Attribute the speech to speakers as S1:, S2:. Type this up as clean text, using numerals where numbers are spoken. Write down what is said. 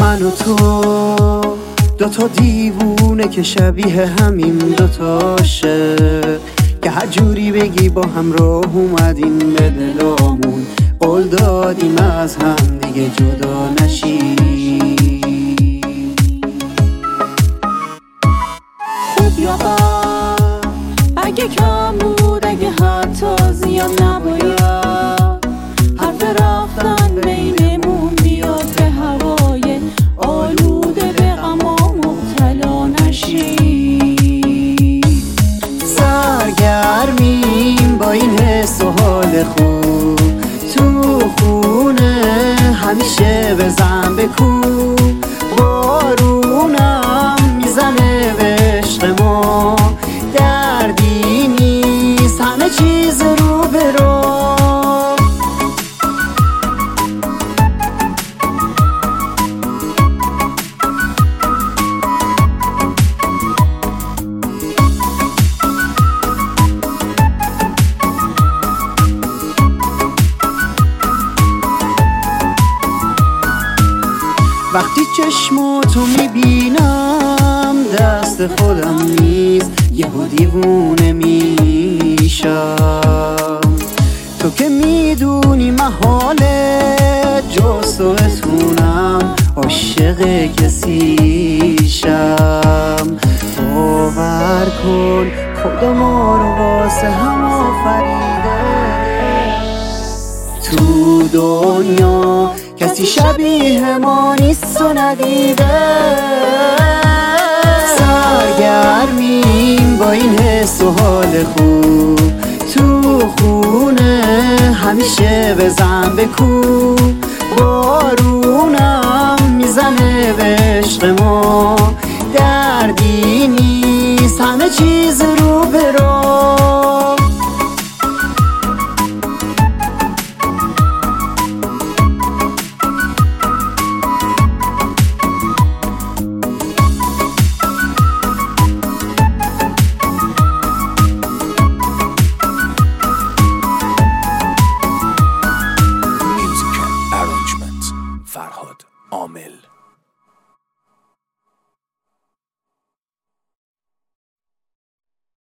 S1: من و تو دوتا دیوونه که شبیه همیم دوتا عاشق، که هر جوری بگی با هم راه اومدیم به دلامون، قول دادیم از هم دیگه جدا نشیم.
S2: خوب یا بد، اگه کم بود، اگه حتی زیاد نباید، حرف رفتن بینمون بیاد به هوای آلوده، به غما مبتلا نشیم.
S1: سرگرمیم با این حس و حال خوب، تو خونه همیشه بزن بکوب، بارونم میزنه به عشق ما، دردی نیست همه چیز رو به رو. وقتی چشماتو میبینم دست خودم نیست، یهو دیوونه میشم. تو که میدونی محاله جز تو بتونم عاشق کسیشم. باور کن خدا ما رو واسه هم آفریده، تو دنیا کسی شبیه ما نیست و ندیده. سرگرمیم با این حس و حال خوب، تو خونه همیشه بزن بکوب، بارونم میزنه به عشق ما، دردی نیست همه چیز رو به رو.